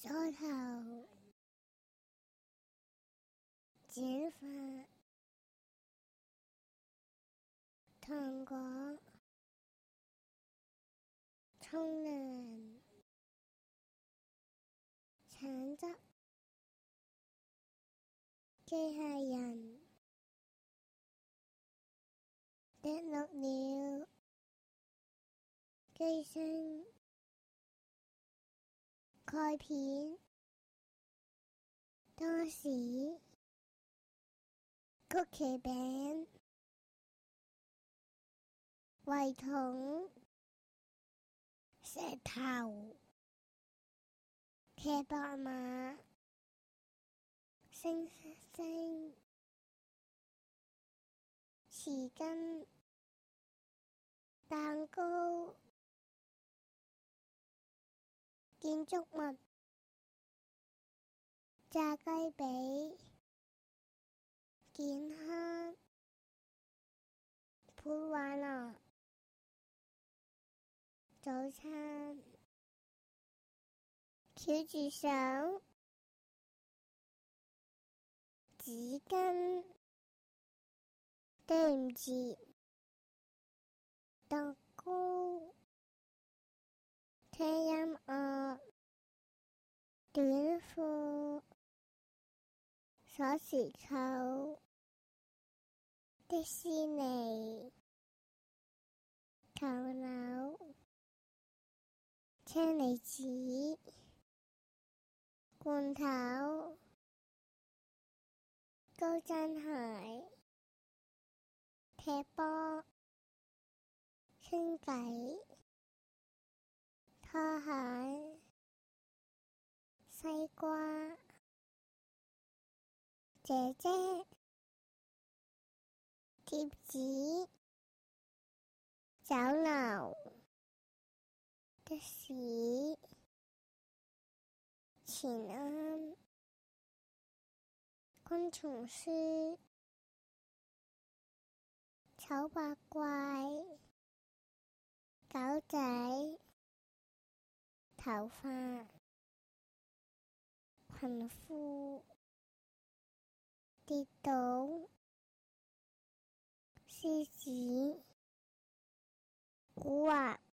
梳頭、剪髮、糖果、沖涼、橙汁、機械人、滴錄料、機芯、鈣片、多士、曲奇餅、櫃桶、石頭、騎膊馬、星星、匙羹、蛋糕、建築物、炸雞髀、健康、盤玩樂、早餐、翹住手、紙巾、對唔住、蛋糕、聽音樂、短褲、鎖匙扣、迪士尼、球樓、車厘子、罐頭、高踭鞋、踢波、傾偈、拖鞋、西瓜、姐姐、貼紙、酒樓、的士、錢罌、昆蟲書、醜八怪、狗仔、頭髮、裙褲、跌倒、獅子、蠱惑、